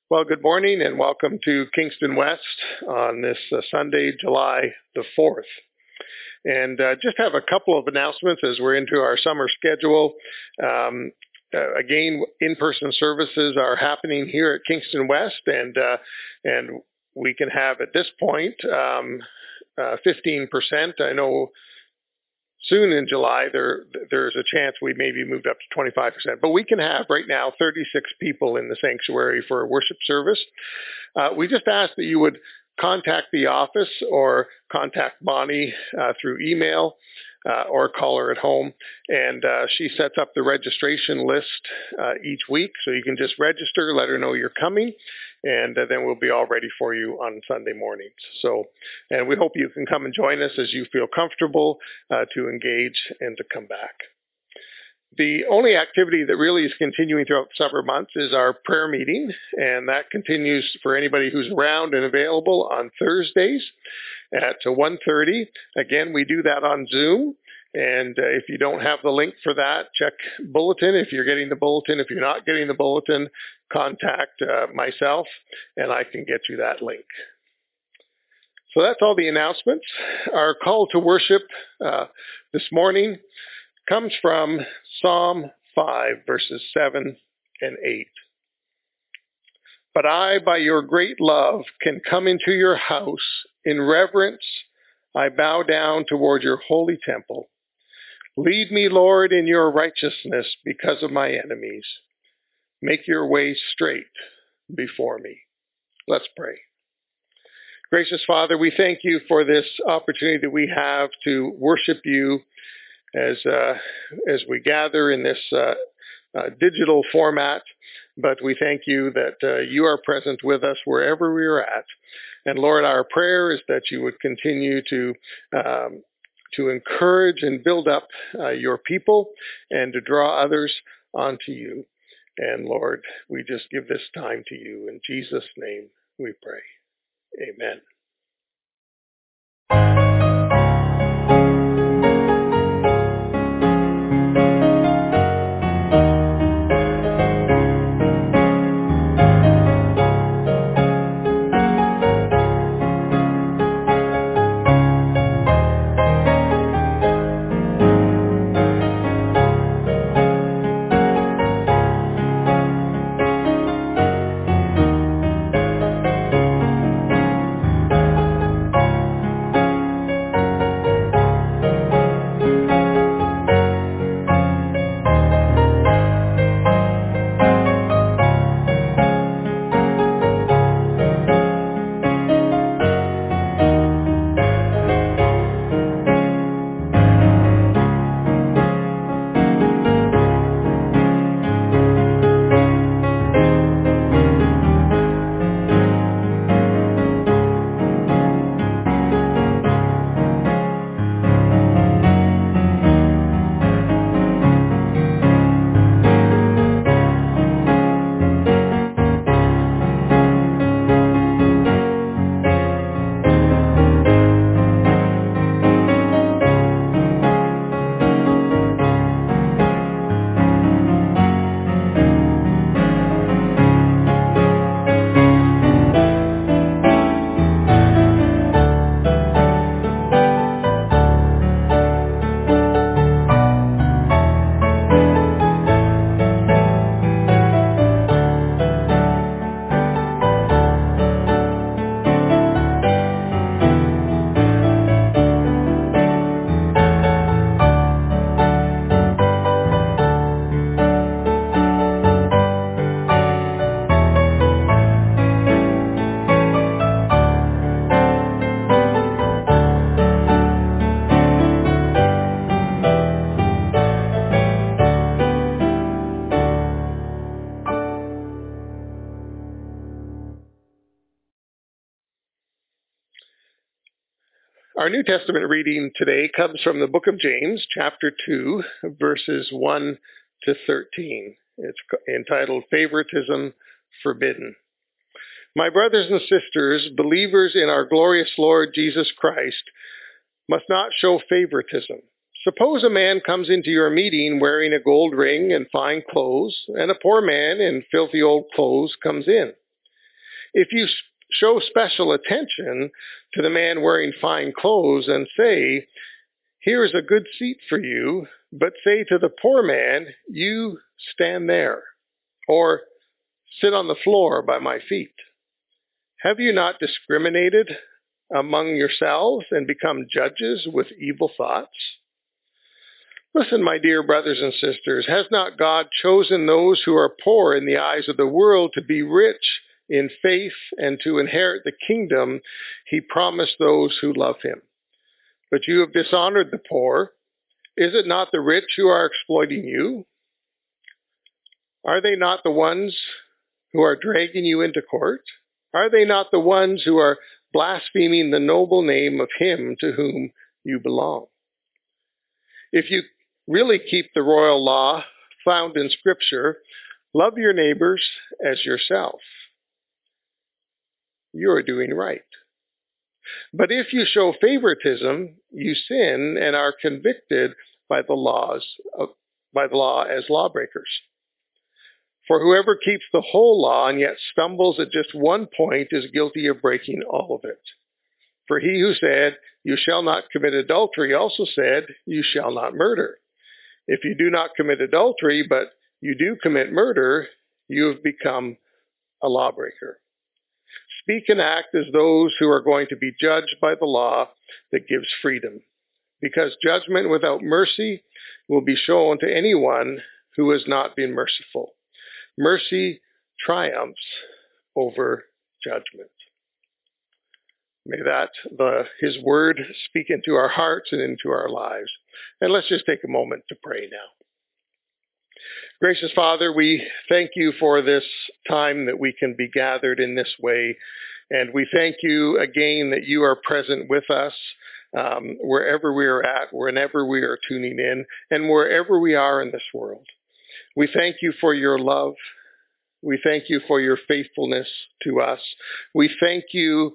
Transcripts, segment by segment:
Well, good morning and welcome to Kingston West on this Sunday, July the 4th. And just have a couple of announcements as we're into our summer schedule. Again, in-person services are happening here at Kingston West, and we can have at this point 15%. I know soon in July, there's a chance we maybe moved up to 25%. But we can have right now 36 people in the sanctuary for a worship service. We just ask that you would contact the office or contact Bonnie through email or call her at home. And she sets up the registration list each week. So you can just register, let her know you're coming, and then we'll be all ready for you on Sunday mornings. So, and we hope you can come and join us as you feel comfortable to engage and to come back. The only activity that really is continuing throughout the summer months is our prayer meeting, and that continues for anybody who's around and available on Thursdays at 1:30. Again, we do that on Zoom, and if you don't have the link for that, check Bulletin. If you're getting the Bulletin, if you're not getting the Bulletin, contact myself, and I can get you that link. So that's all the announcements. Our call to worship this morning comes from Psalm 5, verses 7 and 8. But I, by your great love, can come into your house. In reverence, I bow down toward your holy temple. Lead me, Lord, in your righteousness because of my enemies. Make your way straight before me. Let's pray. Gracious Father, we thank you for this opportunity that we have to worship you as we gather in this digital format, but we thank you that you are present with us wherever we are at. And Lord, our prayer is that you would continue to encourage and build up your people and to draw others onto you. And Lord, we just give this time to you. In Jesus' name we pray. Amen. Our New Testament reading today comes from the book of James, chapter 2, verses 1 to 13. It's entitled Favoritism Forbidden. My brothers and sisters, believers in our glorious Lord Jesus Christ, must not show favoritism. Suppose a man comes into your meeting wearing a gold ring and fine clothes, and a poor man in filthy old clothes comes in. If you show special attention to the man wearing fine clothes and say, "Here is a good seat for you," but say to the poor man, "You stand there," or "Sit on the floor by my feet," have you not discriminated among yourselves and become judges with evil thoughts? Listen, my dear brothers and sisters, has not God chosen those who are poor in the eyes of the world to be rich in faith and to inherit the kingdom he promised those who love him? But you have dishonored the poor. Is it not the rich who are exploiting you? Are they not the ones who are dragging you into court? Are they not the ones who are blaspheming the noble name of him to whom you belong? If you really keep the royal law found in Scripture, love your neighbors as yourself, you are doing right. But if you show favoritism, you sin and are convicted by the law as lawbreakers. For whoever keeps the whole law and yet stumbles at just one point is guilty of breaking all of it. For he who said, "You shall not commit adultery," also said, "You shall not murder." If you do not commit adultery, but you do commit murder, you have become a lawbreaker. Speak and act as those who are going to be judged by the law that gives freedom, because judgment without mercy will be shown to anyone who has not been merciful. Mercy triumphs over judgment. May his word speak into our hearts and into our lives. And let's just take a moment to pray now. Gracious Father, we thank you for this time that we can be gathered in this way. And we thank you again that you are present with us wherever we are at, whenever we are tuning in, and wherever we are in this world. We thank you for your love. We thank you for your faithfulness to us. We thank you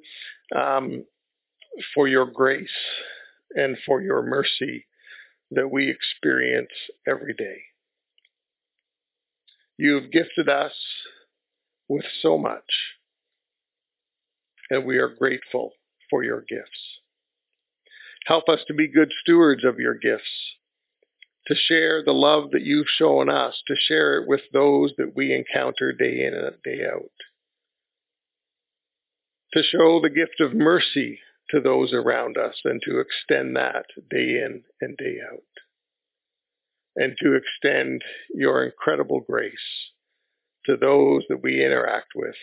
for your grace and for your mercy that we experience every day. You have gifted us with so much, and we are grateful for your gifts. Help us to be good stewards of your gifts, to share the love that you've shown us, to share it with those that we encounter day in and day out, to show the gift of mercy to those around us and to extend that day in and day out, and to extend your incredible grace to those that we interact with,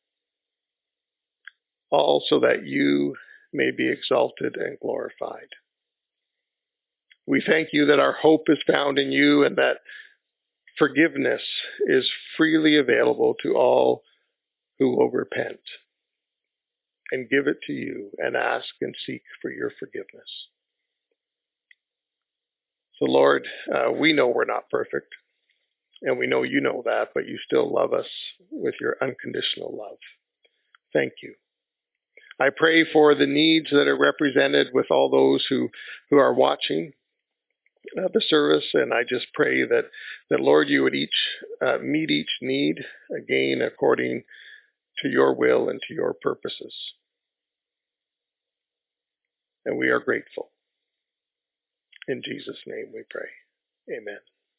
all so that you may be exalted and glorified. We thank you that our hope is found in you and that forgiveness is freely available to all who will repent and give it to you and ask and seek for your forgiveness. So Lord, we know we're not perfect, and we know you know that, but you still love us with your unconditional love. Thank you. I pray for the needs that are represented with all those who are watching the service, and I just pray that Lord, you would meet each need, again, according to your will and to your purposes. And we are grateful. In Jesus' name we pray. Amen.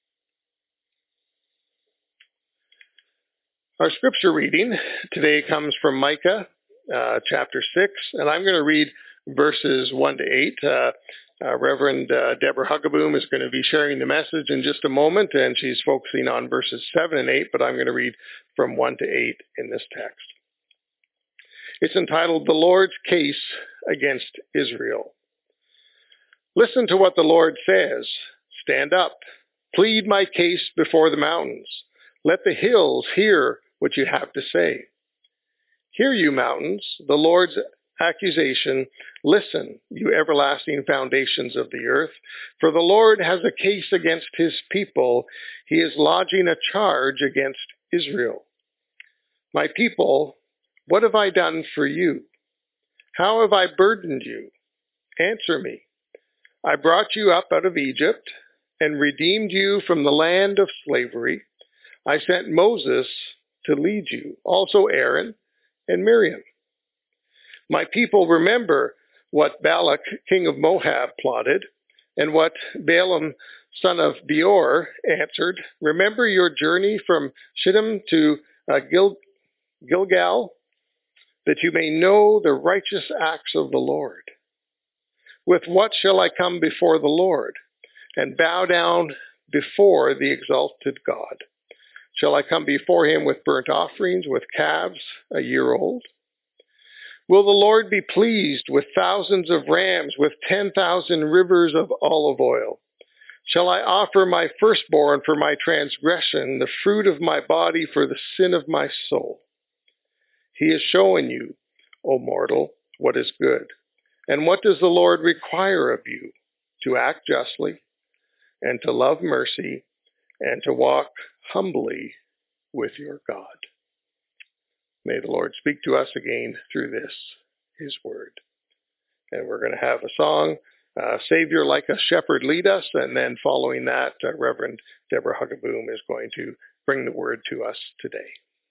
Our scripture reading today comes from Micah chapter 6, and I'm going to read verses 1 to 8. Reverend Deborah Hugaboom is going to be sharing the message in just a moment, and she's focusing on verses 7 and 8, but I'm going to read from 1 to 8 in this text. It's entitled, "The Lord's Case Against Israel." Listen to what the Lord says. Stand up. Plead my case before the mountains. Let the hills hear what you have to say. Hear, you mountains, the Lord's accusation. Listen, you everlasting foundations of the earth. For the Lord has a case against his people. He is lodging a charge against Israel. My people, what have I done for you? How have I burdened you? Answer me. I brought you up out of Egypt and redeemed you from the land of slavery. I sent Moses to lead you, also Aaron, and Miriam. My people, remember what Balak, king of Moab, plotted, and what Balaam, son of Beor, answered. Remember your journey from Shittim to Gilgal, that you may know the righteous acts of the Lord. With what shall I come before the Lord, and bow down before the exalted God? Shall I come before him with burnt offerings, with calves a year old? Will the Lord be pleased with thousands of rams, with 10,000 rivers of olive oil? Shall I offer my firstborn for my transgression, the fruit of my body for the sin of my soul? He has shown you, O mortal, what is good. And what does the Lord require of you? To act justly, and to love mercy, and to walk humbly with your God. May the Lord speak to us again through this, his word. And we're going to have a song, Savior Like a Shepherd Lead Us, and then following that, Reverend Deborah Huggaboom is going to bring the word to us today.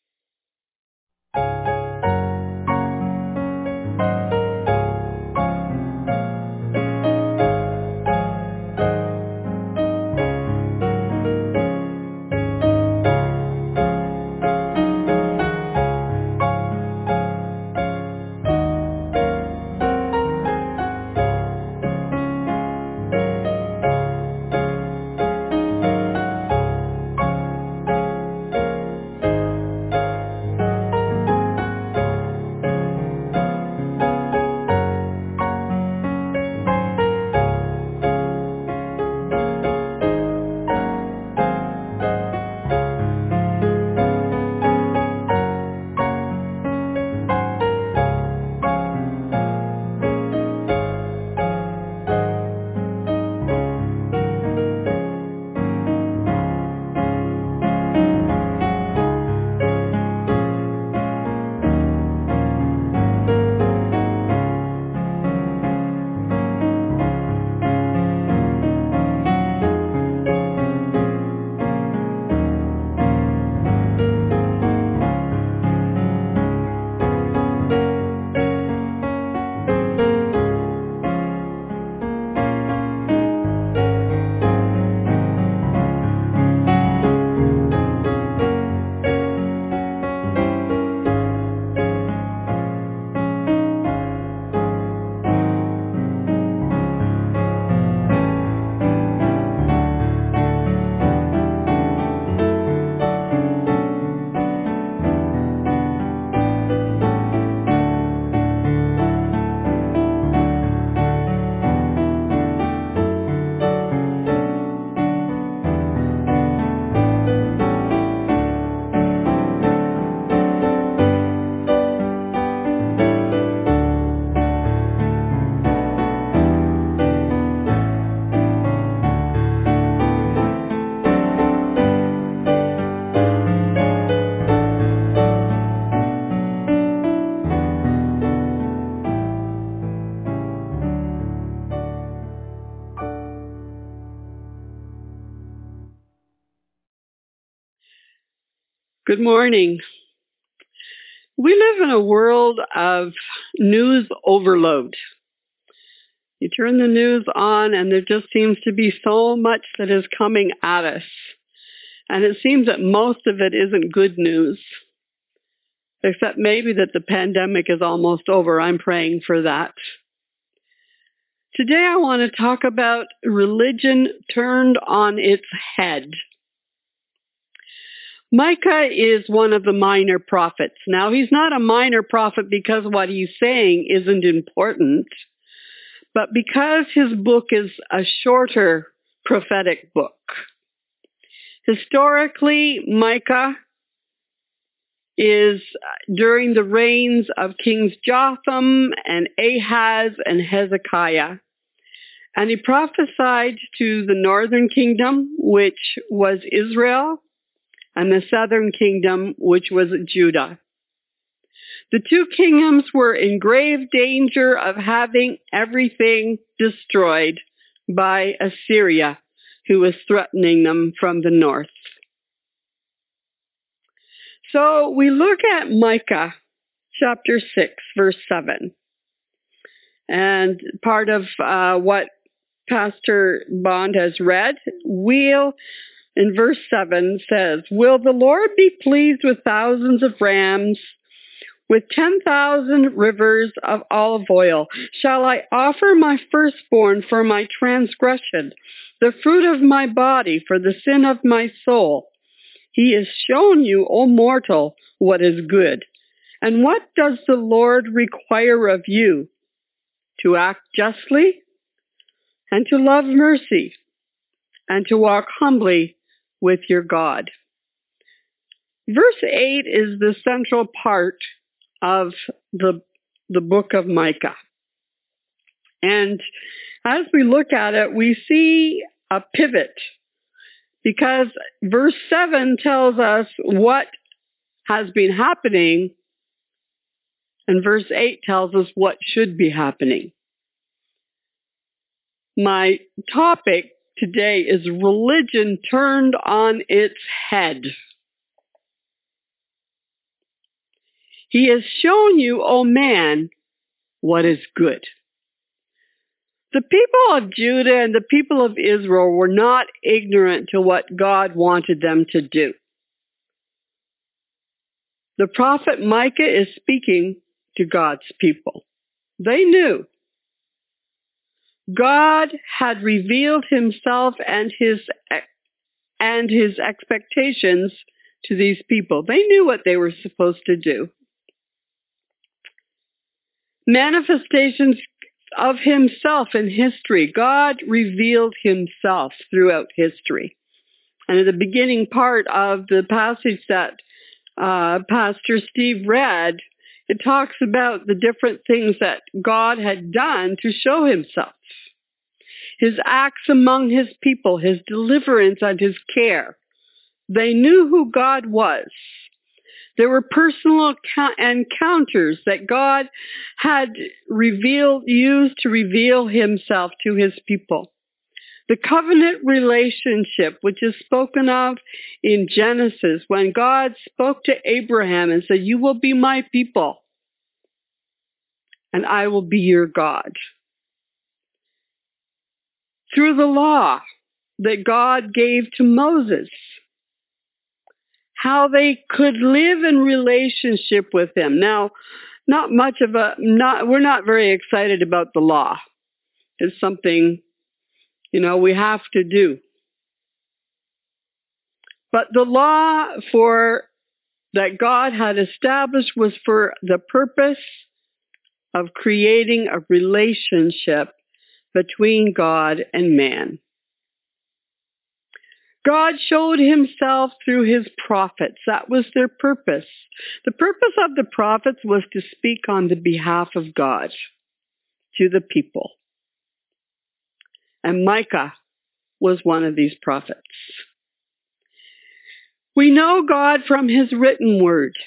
Good morning. We live in a world of news overload. You turn the news on and there just seems to be so much that is coming at us. And it seems that most of it isn't good news. Except maybe that the pandemic is almost over. I'm praying for that. Today I want to talk about religion turned on its head. Micah is one of the minor prophets. Now, he's not a minor prophet because what he's saying isn't important, but because his book is a shorter prophetic book. Historically, Micah is during the reigns of Kings Jotham and Ahaz and Hezekiah. And he prophesied to the northern kingdom, which was Israel, and the southern kingdom, which was Judah. The two kingdoms were in grave danger of having everything destroyed by Assyria, who was threatening them from the north. So we look at Micah chapter 6, verse 7. And part of what Pastor Bond has read, in verse 7 says, "Will the Lord be pleased with thousands of rams, with 10,000 rivers of olive oil? Shall I offer my firstborn for my transgression, the fruit of my body for the sin of my soul? He has shown you, O mortal, what is good. And what does the Lord require of you? To act justly, and to love mercy, and to walk humbly with your God." Verse 8 is the central part of the book of Micah. And as we look at it, we see a pivot, because verse 7 tells us what has been happening, and verse 8 tells us what should be happening. My topic today is religion turned on its head. He has shown you, O man, what is good. The people of Judah and the people of Israel were not ignorant to what God wanted them to do. The prophet Micah is speaking to God's people. They knew. God had revealed himself and his expectations to these people. They knew what they were supposed to do. Manifestations of himself in history. God revealed himself throughout history. And in the beginning part of the passage that Pastor Steve read, it talks about the different things that God had done to show himself. His acts among his people, his deliverance and his care. They knew who God was. There were personal encounters that God had used to reveal himself to his people. The covenant relationship, which is spoken of in Genesis, when God spoke to Abraham and said, "You will be my people, and I will be your God." Through the law that God gave to Moses, how they could live in relationship with him. Now, we're not very excited about the law. It's something, we have to do. But the law that God had established was for the purpose of creating a relationship between God and man. God showed himself through his prophets. That was their purpose. The purpose of the prophets was to speak on the behalf of God to the people. And Micah was one of these prophets. We know God from his written word.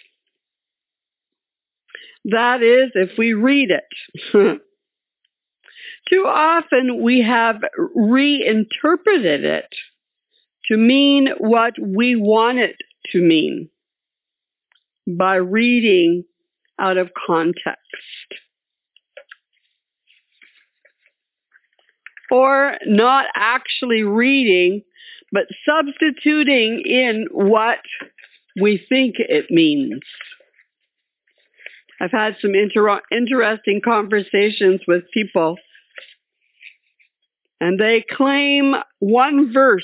That is, if we read it. Too often we have reinterpreted it to mean what we want it to mean by reading out of context. Or not actually reading, but substituting in what we think it means. I've had some interesting conversations with people, and they claim one verse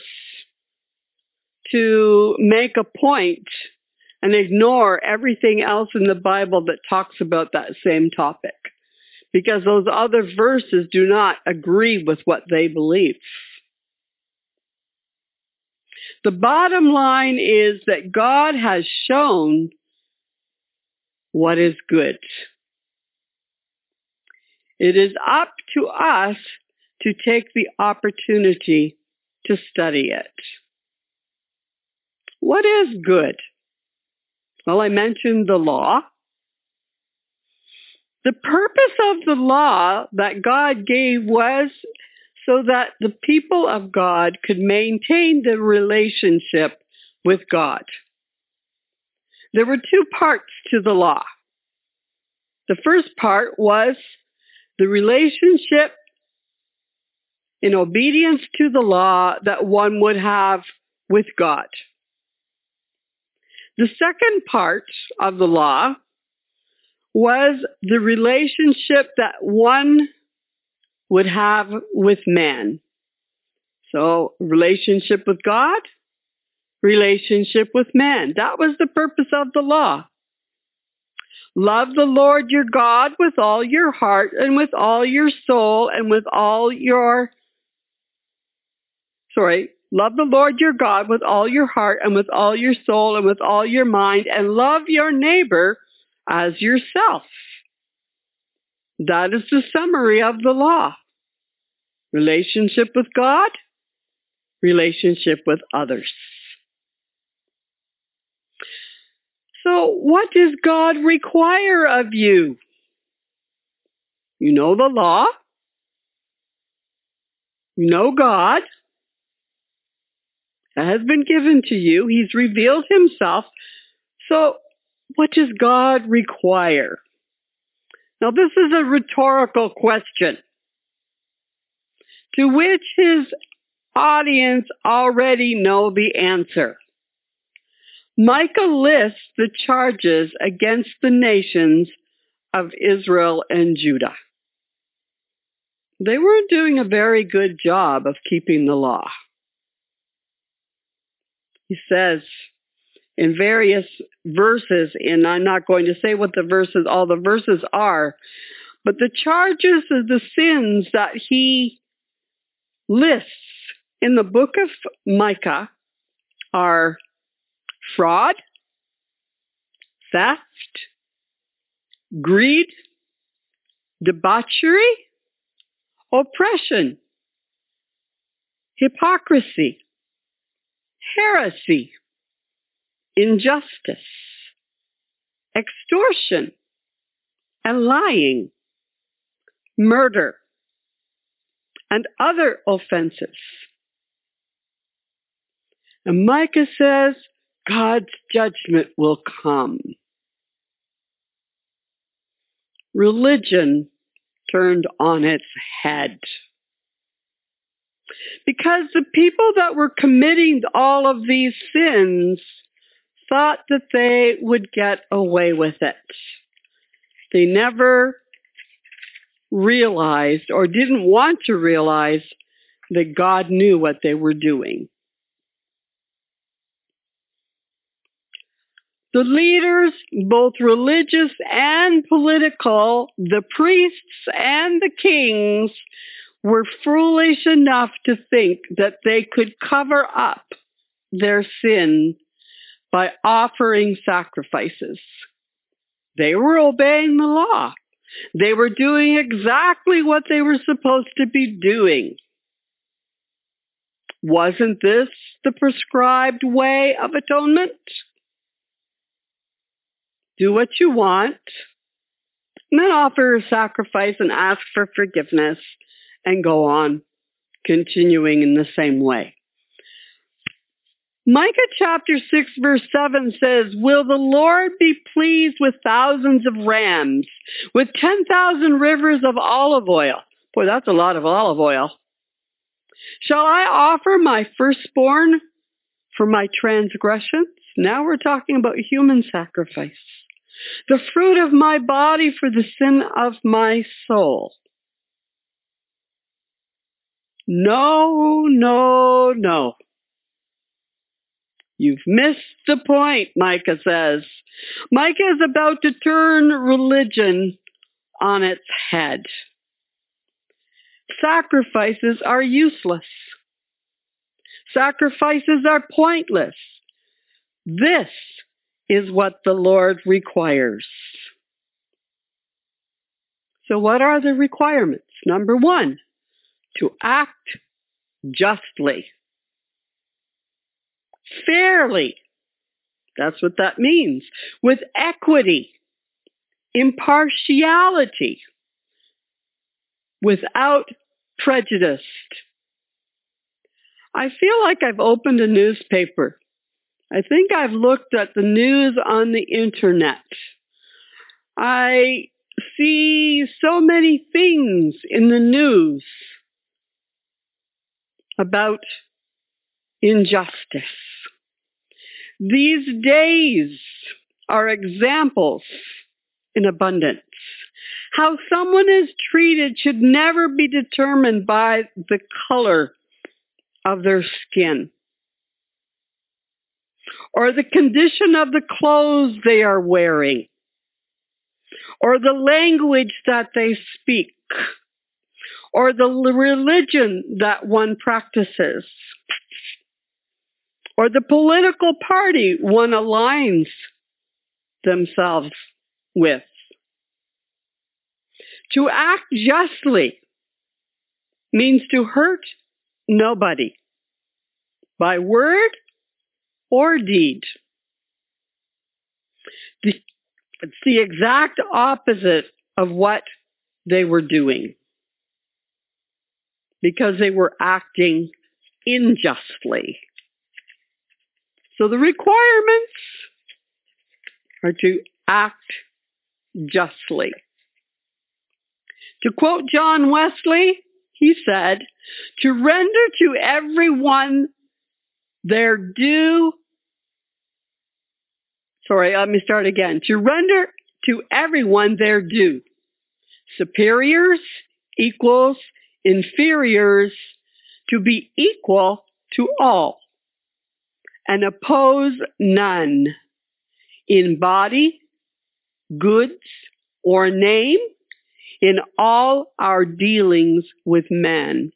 to make a point and ignore everything else in the Bible that talks about that same topic, because those other verses do not agree with what they believe. The bottom line is that God has shown what is good. It is up to us to take the opportunity to study it. What is good? Well, I mentioned the law. The purpose of the law that God gave was so that the people of God could maintain the relationship with God. There were two parts to the law. The first part was the relationship in obedience to the law that one would have with God. The second part of the law was the relationship that one would have with man. So, relationship with God, relationship with man. That was the purpose of the law. Love the Lord your God with all your heart and with all your soul and with all your... Love the Lord your God with all your heart and with all your soul and with all your mind, and love your neighbor as yourself. That is the summary of the law. Relationship with God, relationship with others. So what does God require of you? You know the law. You know God. That has been given to you. He's revealed himself. So what does God require? Now this is a rhetorical question to which his audience already know the answer. Micah lists the charges against the nations of Israel and Judah. They weren't doing a very good job of keeping the law. He says in various verses, and I'm not going to say what all the verses are, but the charges of the sins that he lists in the book of Micah are fraud, theft, greed, debauchery, oppression, hypocrisy, heresy, injustice, extortion, and lying, murder, and other offenses. And Micah says God's judgment will come. Religion turned on its head. Because the people that were committing all of these sins thought that they would get away with it. They never realized or didn't want to realize that God knew what they were doing. The leaders, both religious and political, the priests and the kings, were foolish enough to think that they could cover up their sin by offering sacrifices. They were obeying the law. They were doing exactly what they were supposed to be doing. Wasn't this the prescribed way of atonement? Do what you want, and then offer a sacrifice and ask for forgiveness and go on, continuing in the same way. Micah chapter 6 verse 7 says, "Will the Lord be pleased with thousands of rams, with 10,000 rivers of olive oil?" Boy, that's a lot of olive oil. "Shall I offer my firstborn for my transgressions?" Now we're talking about human sacrifice. "The fruit of my body for the sin of my soul." No, no, no. You've missed the point, Micah says. Micah is about to turn religion on its head. Sacrifices are useless. Sacrifices are pointless. This is what the Lord requires. So what are the requirements? Number one, to act justly. Fairly. That's what that means. With equity, impartiality, without prejudice. I feel like I've opened a newspaper. I think I've looked at the news on the internet. I see so many things in the news about injustice. These days are examples in abundance. How someone is treated should never be determined by the color of their skin or the condition of the clothes they are wearing or the language that they speak or the religion that one practices or the political party one aligns themselves with. To act justly means to hurt nobody by word or deed. It's the exact opposite of what they were doing because they were acting unjustly. So the requirements are to act justly. To quote John Wesley, he said, to render to everyone their due. Sorry, let me start again. To render to everyone their due. Superiors, equals, inferiors, to be equal to all. And oppose none in body, goods, or name in all our dealings with men.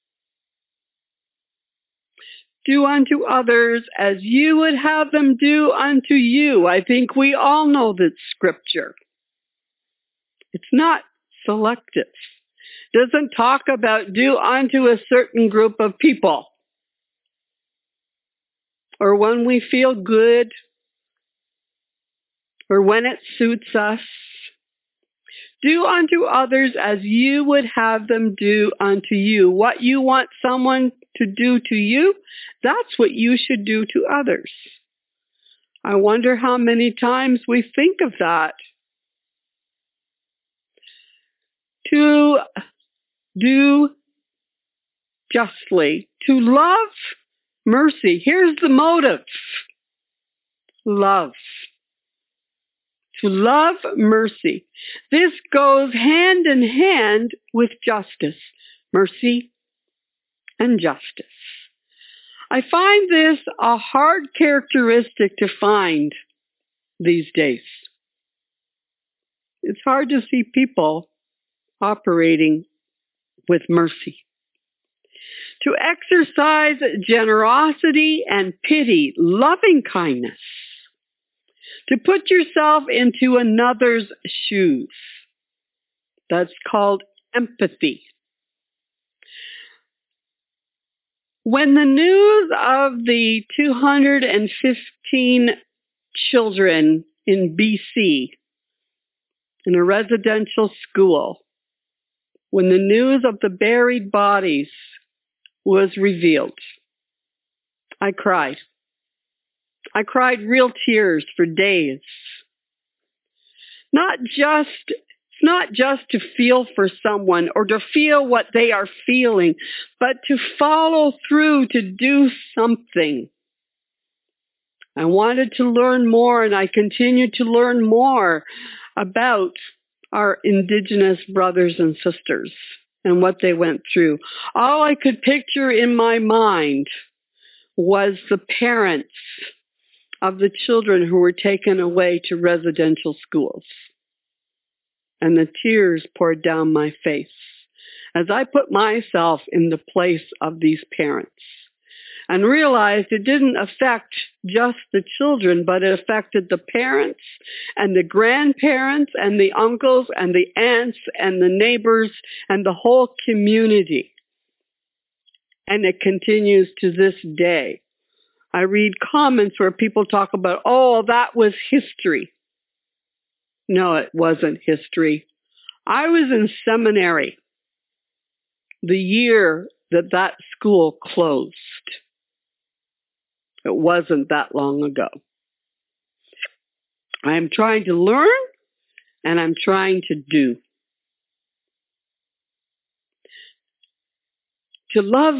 Do unto others as you would have them do unto you. I think we all know that scripture. It's not selective. It doesn't talk about do unto a certain group of people or when we feel good or when it suits us. Do unto others as you would have them do unto you. What you want someone to do to you, that's what you should do to others. I wonder how many times we think of that. To do justly, to love mercy. Here's the motive. Love. To love mercy. This goes hand in hand with justice, mercy, and justice. I find this a hard characteristic to find these days. It's hard to see people operating with mercy. To exercise generosity and pity, loving kindness. To put yourself into another's shoes. That's called empathy. When the news of the 215 children in BC in a residential school, when the news of the buried bodies was revealed, I cried. I cried real tears for days. It's not just to feel for someone or to feel what they are feeling, but to follow through to do something. I wanted to learn more, and I continue to learn more about our Indigenous brothers and sisters and what they went through. All I could picture in my mind was the parents of the children who were taken away to residential schools. And the tears poured down my face as I put myself in the place of these parents and realized it didn't affect just the children, but it affected the parents and the grandparents and the uncles and the aunts and the neighbors and the whole community. And it continues to this day. I read comments where people talk about, oh, that was history. No, it wasn't history. I was in seminary the year that school closed. It wasn't that long ago. I am trying to learn and I'm trying to do. To love,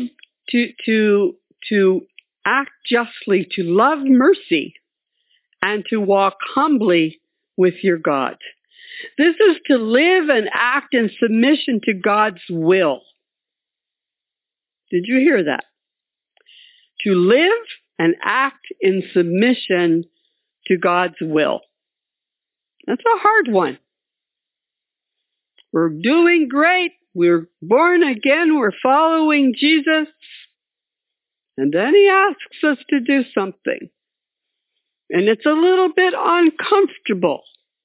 to act justly, to love mercy, and to walk humbly with your God. This is to live and act in submission to God's will. Did you hear that? To live and act in submission to God's will. That's a hard one. We're doing great. We're born again. We're following Jesus. And then he asks us to do something. And it's a little bit uncomfortable.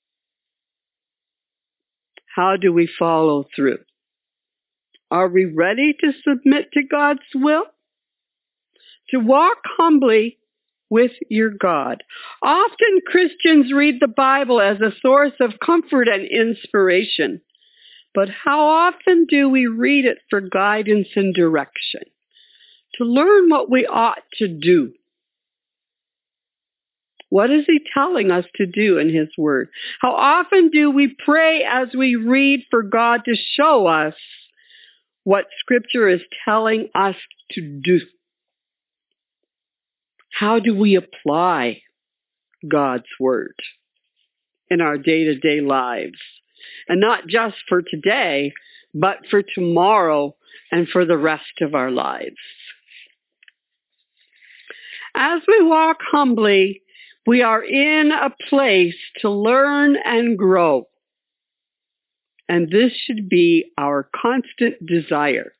How do we follow through? Are we ready to submit to God's will? To walk humbly with your God. Often Christians read the Bible as a source of comfort and inspiration. But how often do we read it for guidance and direction? To learn what we ought to do. What is he telling us to do in his word? How often do we pray as we read for God to show us what Scripture is telling us to do? How do we apply God's word in our day-to-day lives? And not just for today, but for tomorrow and for the rest of our lives. As we walk humbly, we are in a place to learn and grow. And this should be our constant desire.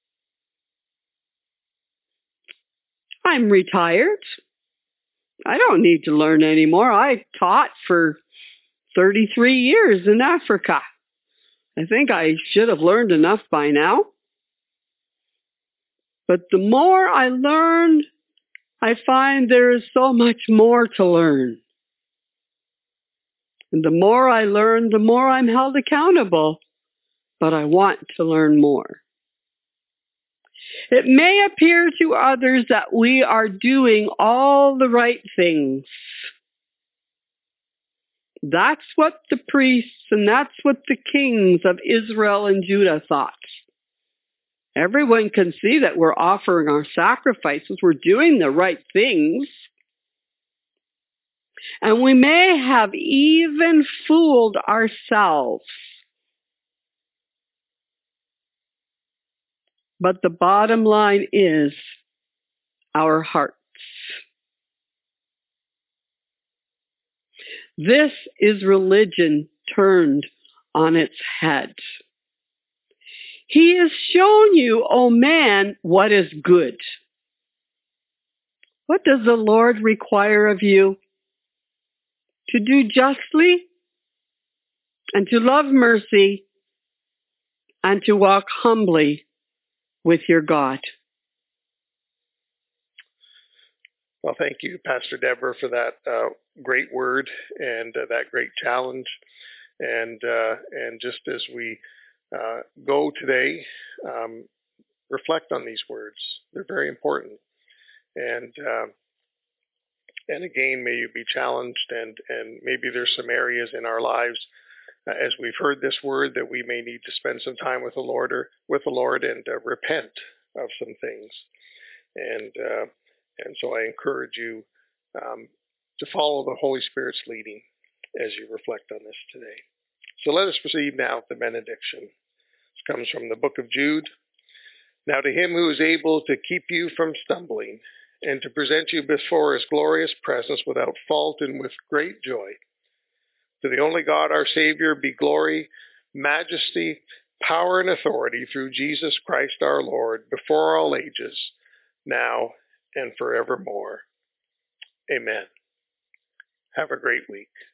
I'm retired. I don't need to learn anymore. I taught for 33 years in Africa. I think I should have learned enough by now. But the more I learn, I find there is so much more to learn. And the more I learn, the more I'm held accountable. But I want to learn more. It may appear to others that we are doing all the right things. That's what the priests and that's what the kings of Israel and Judah thought. Everyone can see that we're offering our sacrifices. We're doing the right things. And we may have even fooled ourselves. But the bottom line is our hearts. This is religion turned on its head. He has shown you, O man, what is good. What does the Lord require of you? To do justly, and to love mercy, and to walk humbly with your God. Well, thank you, Pastor Deborah, for that great word and that great challenge. And just as we go today, reflect on these words. They're very important. And again, may you be challenged, and maybe there's some areas in our lives as we've heard this word that we may need to spend some time with the Lord and repent of some things. And so I encourage you to follow the Holy Spirit's leading as you reflect on this today. So let us proceed now with the benediction. This comes from the book of Jude. Now to him who is able to keep you from stumbling and to present you before his glorious presence without fault and with great joy, to the only God our Savior be glory, majesty, power, and authority through Jesus Christ our Lord, before all ages, now and forevermore. Amen. Have a great week.